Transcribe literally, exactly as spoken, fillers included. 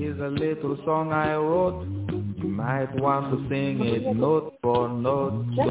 is a little song I wrote. You might want to sing it note for note.